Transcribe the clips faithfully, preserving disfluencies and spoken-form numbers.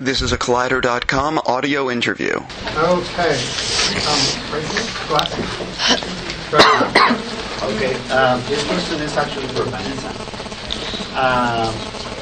This is a Collider dot com audio interview. Okay. Um, right here? What? Right. Okay. Um, this question is actually for Vanessa. Um,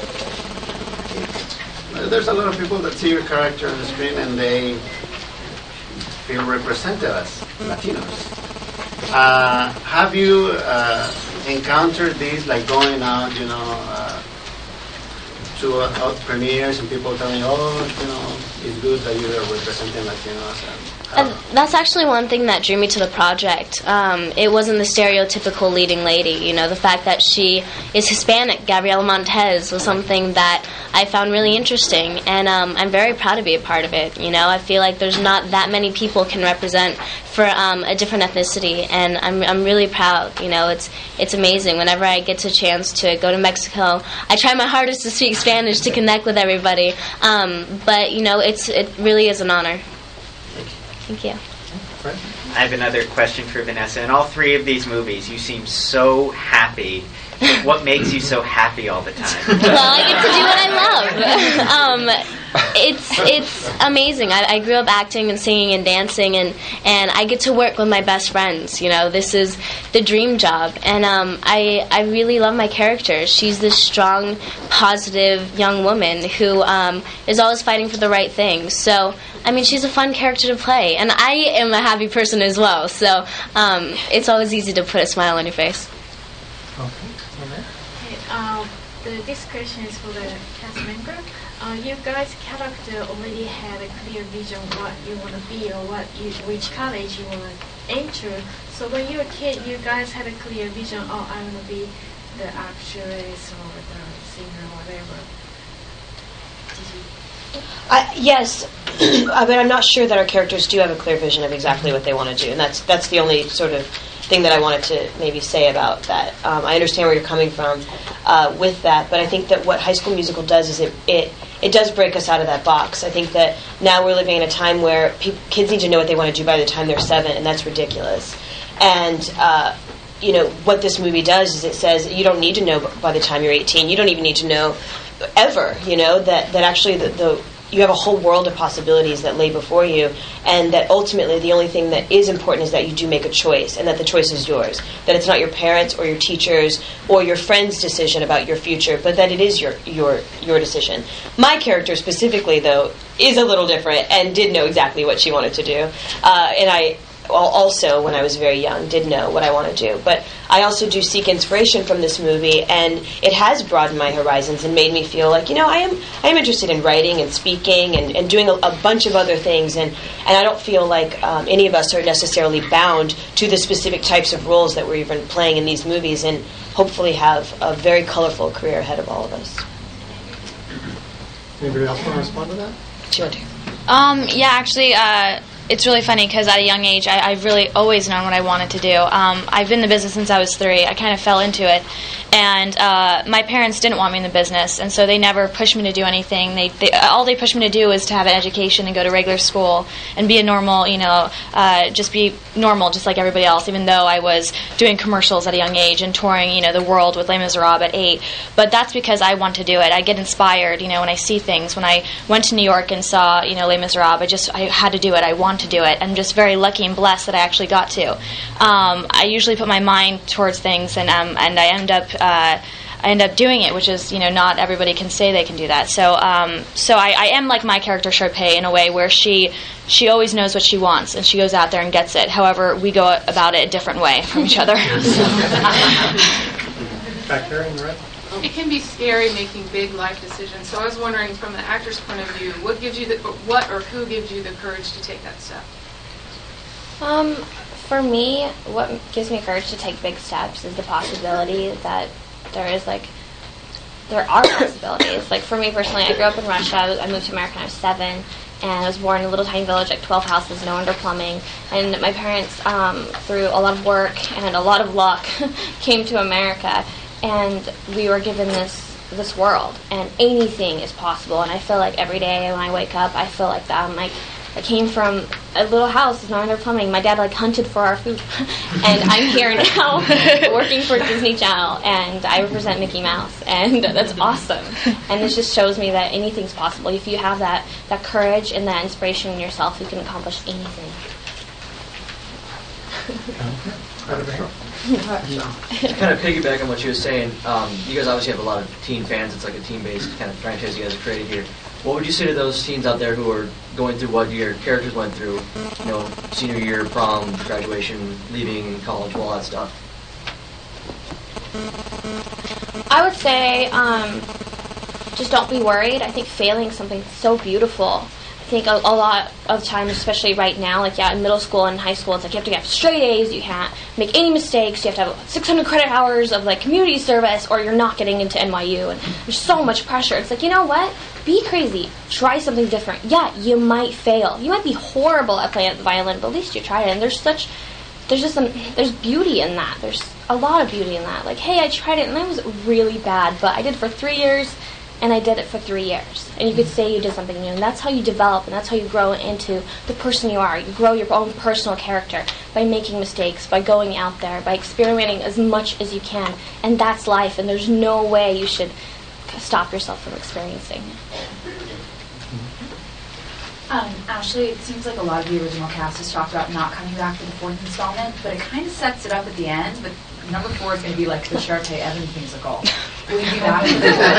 there's a lot of people that see your character on the screen and they feel represented as Latinos. Uh, have you uh, encountered these, like going out, you know, uh, to uh, out premieres and people telling, oh, you know, it's good that you're representing Latinos? And, uh, and that's actually one thing that drew me to the project. Um, it wasn't the stereotypical leading lady. You know, the fact that she is Hispanic, Gabriela Montez, was something that I found really interesting, and um, I'm very proud to be a part of it. You know, I feel like there's not that many people can represent for um, a different ethnicity, and I'm I'm really proud. You know, it's it's amazing. Whenever I get a chance to go to Mexico, I try my hardest to speak Spanish to connect with everybody. Um, but you know, it's it really is an honor. Thank you. I have another question for Vanessa. In all three of these movies, you seem so happy. What makes you so happy all the time? Well, I get to do what I love. um, it's it's amazing. I, I grew up acting and singing and dancing, and, and I get to work with my best friends. You know, this is the dream job, and um, I I really love my character. She's this strong, positive young woman who um, is always fighting for the right thing. So, I mean, she's a fun character to play, and I am a happy person as well. So, um, it's always easy to put a smile on your face. Uh, the, this question is for the cast member. Uh, you guys' character already had a clear vision what you want to be or what you, which college you want to enter. So when you were a kid, you guys had a clear vision. Oh, I want to be the actress or the singer or whatever. Did you? I, yes, but I'm not sure that our characters do have a clear vision of exactly what they want to do, and that's that's the only sort of thing that I wanted to maybe say about that. Um, I understand where you're coming from uh, with that, but I think that what High School Musical does is it, it it does break us out of that box. I think that now we're living in a time where pe- kids need to know what they want to do by the time they're seven, and that's ridiculous. And uh, you know what this movie does is it says you don't need to know by the time you're eighteen. You don't even need to know ever. You know that that actually the, the you have a whole world of possibilities that lay before you, and that ultimately the only thing that is important is that you do make a choice, and that the choice is yours. That it's not your parents or your teachers or your friends' decision about your future, but that it is your your your decision. My character specifically, though, is a little different and did know exactly what she wanted to do, uh, and I also, when I was very young, did know what I want to do. But I also do seek inspiration from this movie, and it has broadened my horizons and made me feel like, you know, I am I am interested in writing and speaking and, and doing a, a bunch of other things, and, and I don't feel like um, any of us are necessarily bound to the specific types of roles that we're even playing in these movies, and hopefully have a very colorful career ahead of all of us. Anybody else want to respond to that? Sure. Um, yeah, actually, uh, it's really funny because at a young age, I, I've really always known what I wanted to do. Um, I've been in the business since I was three. I kind of fell into it. And uh, my parents didn't want me in the business, and so they never pushed me to do anything. They, they all they pushed me to do was to have an education and go to regular school and be a normal, you know, uh, just be normal, just like everybody else, even though I was doing commercials at a young age and touring, you know, the world with Les Miserables at eight. But that's because I want to do it. I get inspired, you know, when I see things. When I went to New York and saw, you know, Les Miserables, I just, I had to do it. I want to do it. I'm just very lucky and blessed that I actually got to. Um, I usually put my mind towards things, and um, and I end up uh, I end up doing it, which is, you know, not everybody can say they can do that. So um, so I, I am like my character Sharpay in a way where she she always knows what she wants and she goes out there and gets it. However, we go about it a different way from each other. Back there in the red. It can be scary making big life decisions. So I was wondering, from the actor's point of view, what gives you the what or who gives you the courage to take that step? Um, for me, what gives me courage to take big steps is the possibility that there is, like, there are possibilities. Like, for me personally, I grew up in Russia. I moved to America when I was seven, and I was born in a little tiny village, like twelve houses, no under plumbing. And my parents, um, through a lot of work and a lot of luck, came to America, and we were given this this world, and anything is possible. And I feel like every day when I wake up, I feel like that I'm like I came from a little house with no under plumbing. My dad like hunted for our food, and I'm here now working for Disney Channel, and I represent Mickey Mouse, and that's awesome. And this just shows me that anything's possible if you have that that courage and that inspiration in yourself. You can accomplish anything. To kind of piggyback on what you were saying, um, you guys obviously have a lot of teen fans. It's like a teen-based kind of franchise you guys have created here. What would you say to those teens out there who are going through what your characters went through, you know, senior year, prom, graduation, leaving college, all that stuff? I would say um, just don't be worried. I think failing is something so beautiful. I think a, a lot of times, especially right now, like yeah, in middle school and high school, it's like you have to have straight A's. You can't make any mistakes. You have to have six hundred credit hours of like community service, or you're not getting into N Y U. And there's so much pressure. It's like, you know what? Be crazy. Try something different. Yeah, you might fail. You might be horrible at playing the violin, but at least you tried it. And there's such, there's just some, there's beauty in that. There's a lot of beauty in that. Like, hey, I tried it and it was really bad, but I did it for three years. And I did it for three years. And you could say you did something new. And that's how you develop, and that's how you grow into the person you are. You grow your own personal character by making mistakes, by going out there, by experimenting as much as you can. And that's life, and there's no way you should stop yourself from experiencing. Um, Ashley, it seems like a lot of the original cast has talked about not coming back for the fourth installment, but it kind of sets it up at the end. But number four is going to be like the Sharpay Evans musical. Will you be back?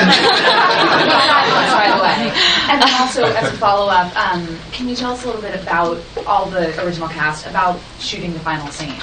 By the way. And then also, as a follow-up, um, can you tell us a little bit about all the original cast, about shooting the final scene?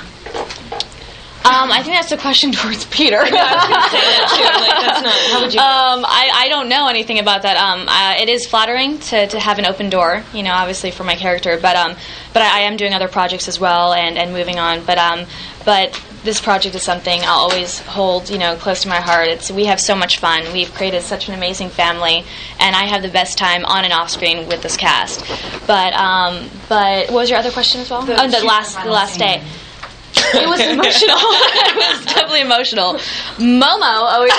Um, I think that's a question towards Peter. I know, I was going to say that too. Like, that's not. How would you? Um, I, I don't know anything about that. Um, uh, it is flattering to, to have an open door, you know, obviously for my character, but um, but I, I am doing other projects as well and, and moving on. But um, but this project is something I'll always hold, you know, close to my heart. It's we have so much fun. We've created such an amazing family, and I have the best time on and off screen with this cast. But um, but what was your other question as well? The, oh, the last the last scene. day. It was emotional. It was definitely emotional. Momo always.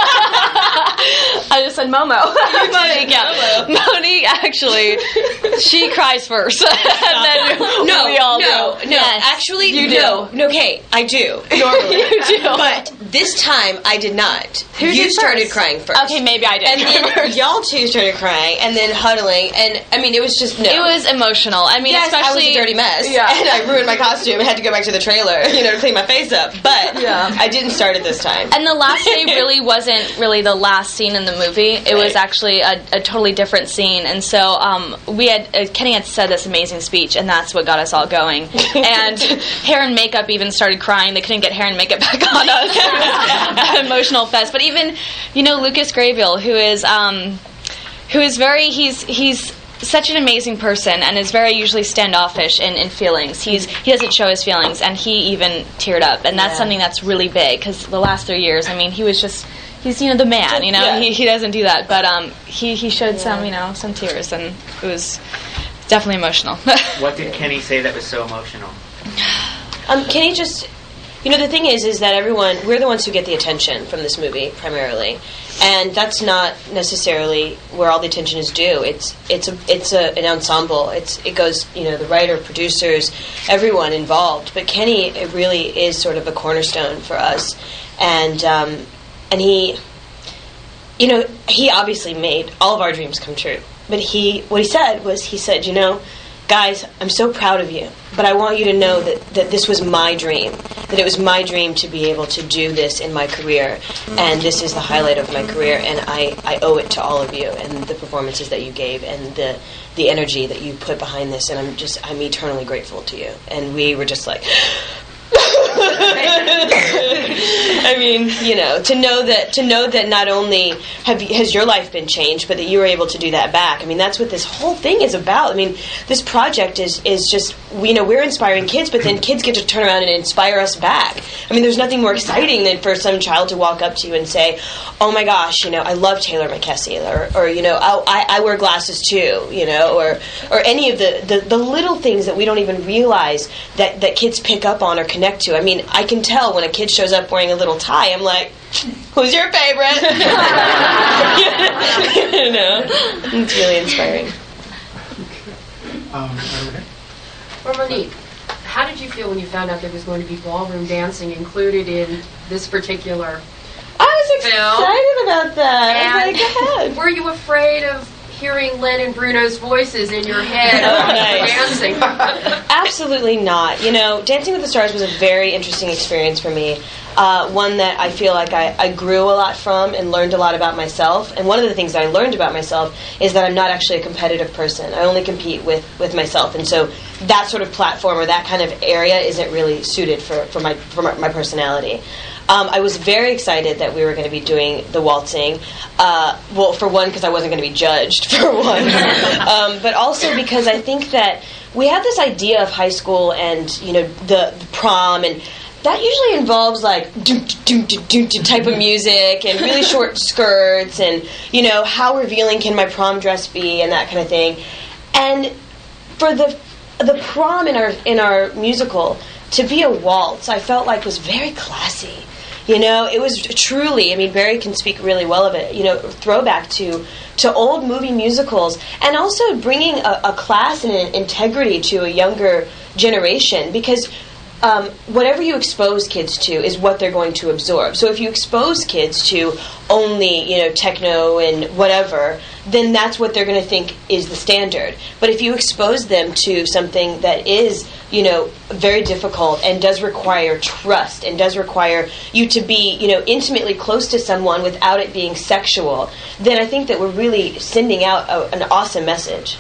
I just said Momo. Monique, yeah. Monique actually, she cries first, and then No, we all no, do. no. Yes, Actually, you no. do. No, okay, I do normally. You do. But this time I did not. Who you did started first? crying first. Okay, maybe I did. And then y'all two started crying, and then huddling, and I mean, it was just no. It was emotional. I mean, yes, especially I was a dirty mess, Yeah. and I ruined my costume. I had to go back to the trailer, you know, to clean my face up. But Yeah. I didn't start it this time. And the last day really wasn't really the last scene in the movie. It was actually a, a totally different scene. And so um, we had uh, Kenny had said this amazing speech, and that's what got us all going. And hair and makeup even started crying. They couldn't get hair and makeup back on us. It was an emotional fest. But even, you know, Lucas Graybill, who is um, who is very he's he's. such an amazing person and is very usually standoffish in, in feelings. He's he doesn't show his feelings, and he even teared up, and that's Yeah. something that's really big because the last three years, I mean, he was just he's you know the man, you know Yeah. he he doesn't do that, but um he he showed some you know some tears, and it was definitely emotional. What did Kenny say that was so emotional? Um, can you just, you know, the thing is, is that everyone, we're the ones who get the attention from this movie primarily, and that's not necessarily where all the attention is due. It's it's a it's a, an ensemble. It's it goes, you know, the writer, producers, everyone involved. But Kenny, it really is sort of a cornerstone for us, and um, and he, you know, he obviously made all of our dreams come true. But he, what he said was, he said, you know, guys, I'm so proud of you, but I want you to know that, that this was my dream, that it was my dream to be able to do this in my career, and this is the highlight of my career, and I, I owe it to all of you, and the performances that you gave, and the the energy that you put behind this, and I'm just, I'm eternally grateful to you. And we were just like... I mean, you know, to know that to know that not only have you, has your life been changed, but that you were able to do that back. I mean, that's what this whole thing is about. I mean, this project is is just, you know, we're inspiring kids, but then kids get to turn around and inspire us back. I mean, there's nothing more exciting than for some child to walk up to you and say, "Oh my gosh, you know, I love Taylor McKessie," or, or you know, oh, I, I wear glasses too, you know, or or any of the, the, the little things that we don't even realize that, that kids pick up on or connect to. I mean, I can tell when a kid shows up wearing a little tie, I'm like, who's your favorite? You know, it's really inspiring. Um, right over here. Well, Monique, how did you feel when you found out there was going to be ballroom dancing included in this particular I was film? excited about that. I was And like, go ahead. were you afraid of hearing Len and Bruno's voices in your head Oh, nice. dancing? Absolutely not. You know, Dancing with the Stars was a very interesting experience for me. Uh, one that I feel like I, I grew a lot from and learned a lot about myself. And one of the things that I learned about myself is that I'm not actually a competitive person. I only compete with, with myself. And so that sort of platform or that kind of area isn't really suited for, for, my, for my, my personality. Um, I was very excited that we were going to be doing the waltzing. Uh, well, for one, because I wasn't going to be judged, for one. um, but also because I think that we have this idea of high school and, you know, the, the prom, and that usually involves like doom, doom, doom, doom, doom type of music and really short skirts and, you know, how revealing can my prom dress be and that kind of thing. And for the the prom in our in our musical to be a waltz, I felt like was very classy. You know, it was truly, I mean, Barry can speak really well of it, you know, throwback to to old movie musicals, and also bringing a, a class and an integrity to a younger generation, because um, whatever you expose kids to is what they're going to absorb. So if you expose kids to only, you know, techno and whatever, then that's what they're going to think is the standard. But if you expose them to something that is, you know, very difficult and does require trust and does require you to be, you know, intimately close to someone without it being sexual, then I think that we're really sending out a, an awesome message.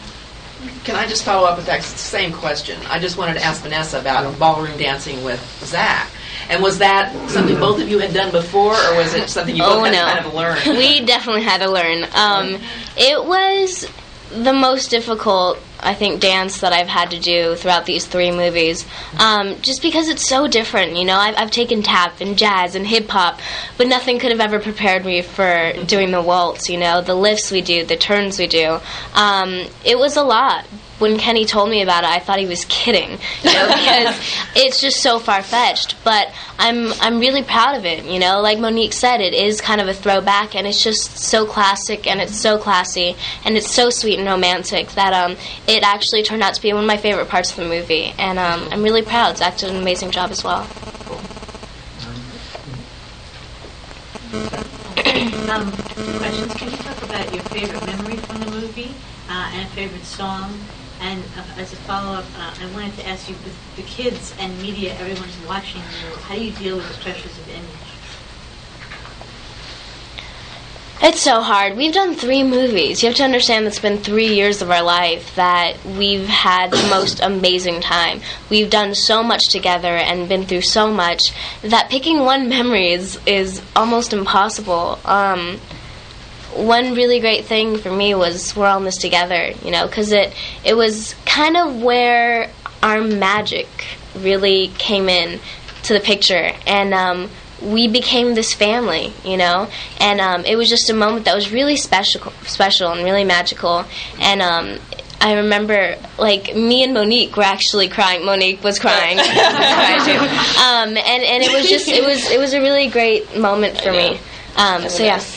Can I just follow up with that same question? I just wanted to ask Vanessa about ballroom dancing with Zach. And was that something both of you had done before, or was it something you both oh, had no. to kind of learn? We definitely had to learn. Um, it was the most difficult, I think, dance that I've had to do throughout these three movies. Um, just because it's so different, you know. I've, I've taken tap and jazz and hip-hop, but nothing could have ever prepared me for doing the waltz, you know, the lifts we do, the turns we do. Um, it was a lot. When Kenny told me about it, I thought he was kidding, you know, because it's just so far-fetched. But I'm I'm really proud of it, you know. Like Monique said, it is kind of a throwback, and it's just so classic, and it's so classy, and it's so sweet and romantic that um, it actually turned out to be one of my favorite parts of the movie. And um, I'm really proud. Zach did an amazing job as well. um, two questions. Can you talk about your favorite memory from the movie uh, and a favorite song? And uh, as a follow-up, uh, I wanted to ask you, with the kids and media, everyone's watching you, how do you deal with the pressures of image? It's so hard. We've done three movies. You have to understand that's been three years of our life that we've had the most amazing time. We've done so much together and been through so much that picking one memory is, is almost impossible. Um, one really great thing for me was we're all in this together, you know, because it, it was kind of where our magic really came in to the picture. And um, we became this family, you know, and um, it was just a moment that was really special, special and really magical. And um, I remember, like, me and Monique were actually crying. Monique was crying, um, and and it was just it was it was a really great moment for me. Um, so yeah.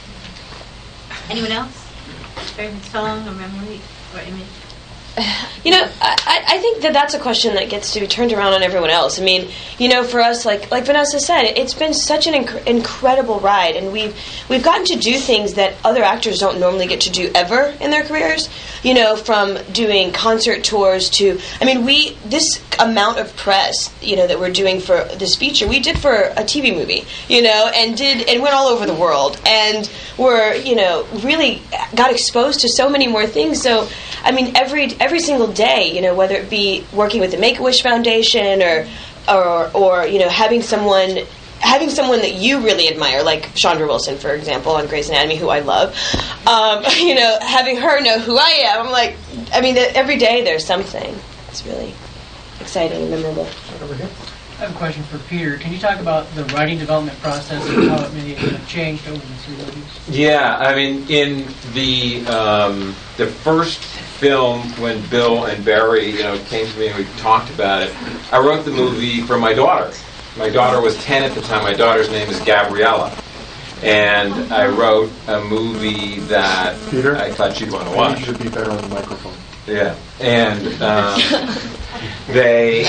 Anyone else? Favorite song or memory or image? You know, I, I think that that's a question that gets to be turned around on everyone else. I mean, you know, for us, like like Vanessa said, it's been such an inc- incredible ride, and we've we've gotten to do things that other actors don't normally get to do ever in their careers. You know, from doing concert tours to, I mean, we this amount of press, you know, that we're doing for this feature, we did for a T V movie, you know, and did and went all over the world, and we're, you know, really got exposed to so many more things. So, I mean, every every single day, you know, whether it be working with the Make-A-Wish Foundation or, or, or you know, having someone, having someone that you really admire, like Chandra Wilson, for example, on Grey's Anatomy, who I love, um, you know, having her know who I am, I'm like, I mean, every day there's something. It's really exciting and memorable. Right over here. I have a question for Peter. Can you talk about the writing development process and how it may have changed over the three movies? Yeah, I mean, in the um, the first film, when Bill and Barry, you know, came to me and we talked about it, I wrote the movie for my daughter. My daughter was ten at the time. My daughter's name is Gabriella. And I wrote a movie that Peter, I thought you'd want to I watch. think you should be better on the microphone. Yeah, and um, they.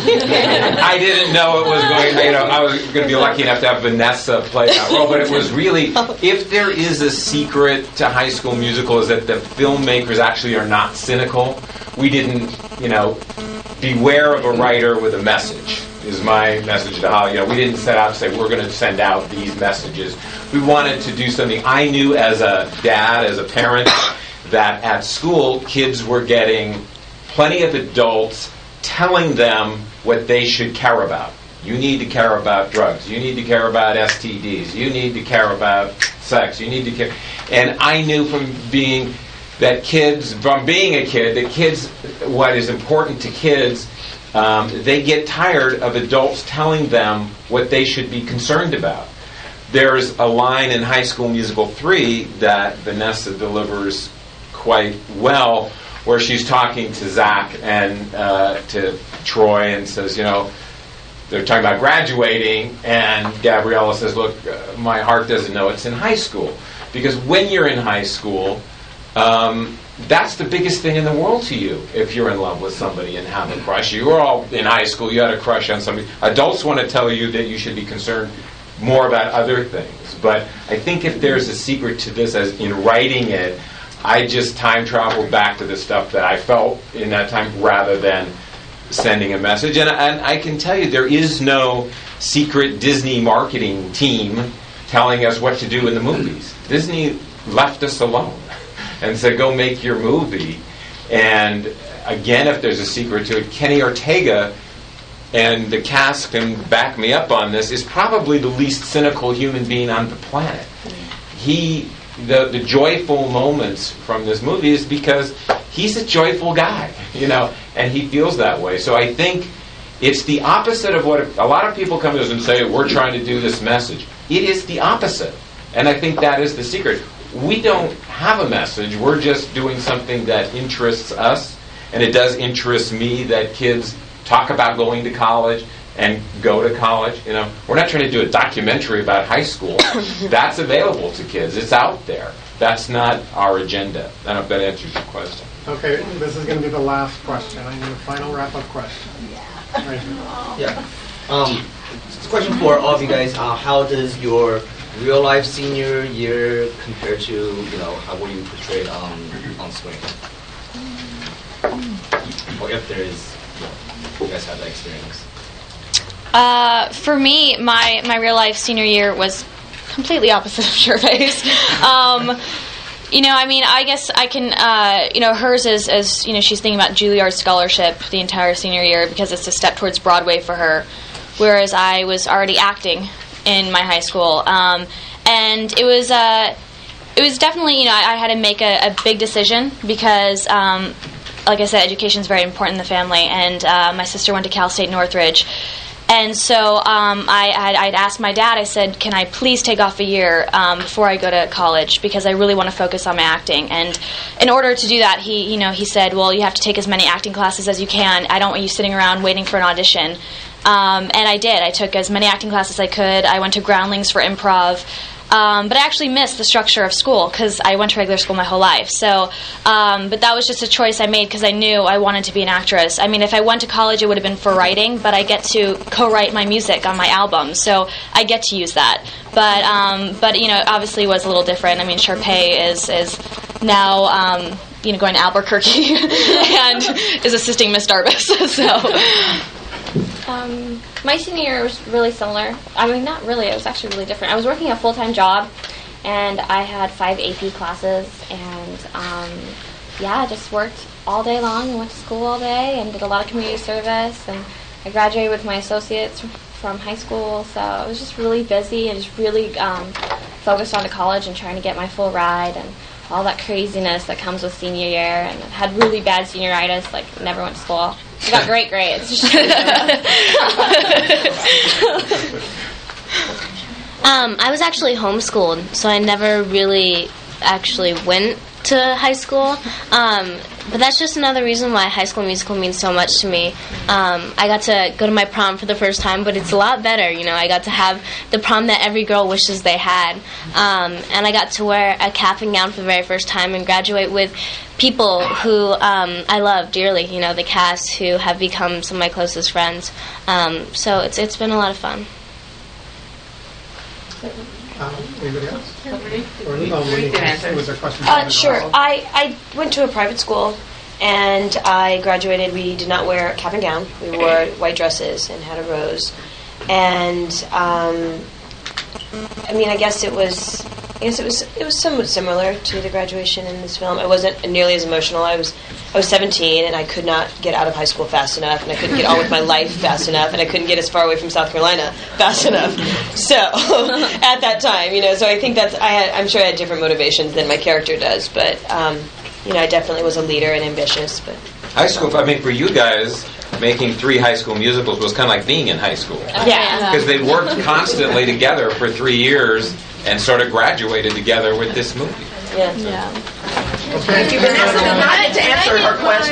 I didn't know it was going. You know, I was going to be lucky enough to have Vanessa play that role, but it was really. If there is a secret to High School Musical, is that the filmmakers actually are not cynical. We didn't, you know, beware of a writer with a message. Is my message to Holly. You know, we didn't set out to say we're going to send out these messages. We wanted to do something. I knew as a dad, as a parent, that at school kids were getting plenty of adults telling them what they should care about. You need to care about drugs. You need to care about S T Ds. You need to care about sex. You need to care. And I knew from being that kids, from being a kid, that kids, what is important to kids, um, they get tired of adults telling them what they should be concerned about. There's a line in High School Musical three that Vanessa delivers quite well, where she's talking to Zach and uh, to Troy and says, you know, they're talking about graduating, and Gabriella says, look, uh, my heart doesn't know it's in high school. Because when you're in high school, um, that's the biggest thing in the world to you if you're in love with somebody and have a crush. You were all in high school, you had a crush on somebody. Adults want to tell you that you should be concerned more about other things. But I think if there's a secret to this, as in writing it, I just time traveled back to the stuff that I felt in that time rather than sending a message. And, and I can tell you there is no secret Disney marketing team telling us what to do in the movies. Disney left us alone and said, go make your movie. And again, if there's a secret to it, Kenny Ortega, and the cast can back me up on this, is probably the least cynical human being on the planet. He, the, the joyful moments from this movie is because he's a joyful guy, you know, and he feels that way. So I think it's the opposite of what a lot of people come to us and say, we're trying to do this message. It is the opposite. And I think that is the secret. We don't have a message. We're just doing something that interests us. And it does interest me that kids talk about going to college and go to college. You know, we're not trying to do a documentary about high school. That's available to kids. It's out there. That's not our agenda. I don't know if that answers your question. Okay, this is going to be the last question. I need a final wrap-up question. Yeah. Right here. Yeah. Um, it's a question for all of you guys. Uh, how does your real-life senior year compare to, you know, how what you portrayed on on screen? Or if there is, you know, you guys have that experience. Uh, for me, my, my real life senior year was completely opposite of Shervay's. um, you know, I mean, I guess I can, uh, you know, hers is, is, you know, she's thinking about Juilliard scholarship the entire senior year because it's a step towards Broadway for her, whereas I was already acting in my high school. Um, and it was, uh, it was definitely, you know, I, I had to make a, a big decision because, um, like I said, education is very important in the family, and uh, my sister went to Cal State Northridge. And so um, I, I'd, I'd asked my dad, I said, can I please take off a year um, before I go to college because I really want to focus on my acting. And in order to do that, he, you know, he said, well, you have to take as many acting classes as you can. I don't want you sitting around waiting for an audition. Um, and I did. I took as many acting classes as I could. I went to Groundlings for improv. Um, but I actually missed the structure of school because I went to regular school my whole life. So, um, but that was just a choice I made because I knew I wanted to be an actress. I mean, if I went to college, it would have been for writing, but I get to co-write my music on my album, so I get to use that. But, um, but you know, obviously it was a little different. I mean, Sharpay is is now, um, you know, going to Albuquerque and is assisting Miss Darbus. So. Um, my senior year was really similar. I mean, not really. It was actually really different. I was working a full-time job, and I had five A P classes, and um, yeah, I just worked all day long and went to school all day and did a lot of community service, and I graduated with my associates from high school, so I was just really busy and just really um, focused on to college and trying to get my full ride and all that craziness that comes with senior year, and I had really bad senioritis, like never went to school. I got great grades. um, I was actually homeschooled, so I never really actually went to high school, um, but that's just another reason why High School Musical means so much to me. Um, I got to go to my prom for the first time, but it's a lot better. You know, I got to have the prom that every girl wishes they had, um, and I got to wear a cap and gown for the very first time and graduate with people who um, I love dearly. You know, the cast who have become some of my closest friends. Um, so it's it's been a lot of fun. Um, anybody else? Or, no, Monique, was there a question? Uh, sure. I, I went to a private school, and I graduated. We did not wear a cap and gown. We wore white dresses and had a rose. And um, I mean, I guess it was. I guess it was. It was somewhat similar to the graduation in this film. It wasn't nearly as emotional. I was. I was seventeen, and I could not get out of high school fast enough, and I couldn't get on with my life fast enough, and I couldn't get as far away from South Carolina fast enough. So, at that time, you know, so I think that's. I had. I'm sure I had different motivations than my character does, but um, you know, I definitely was a leader and ambitious. But high school. I mean, for you guys, making three High School Musicals was kind of like being in high school. Yeah, because they worked constantly together for three years and sort of graduated together with this movie. Yeah. Thank you, Vanessa. Not to answer her question.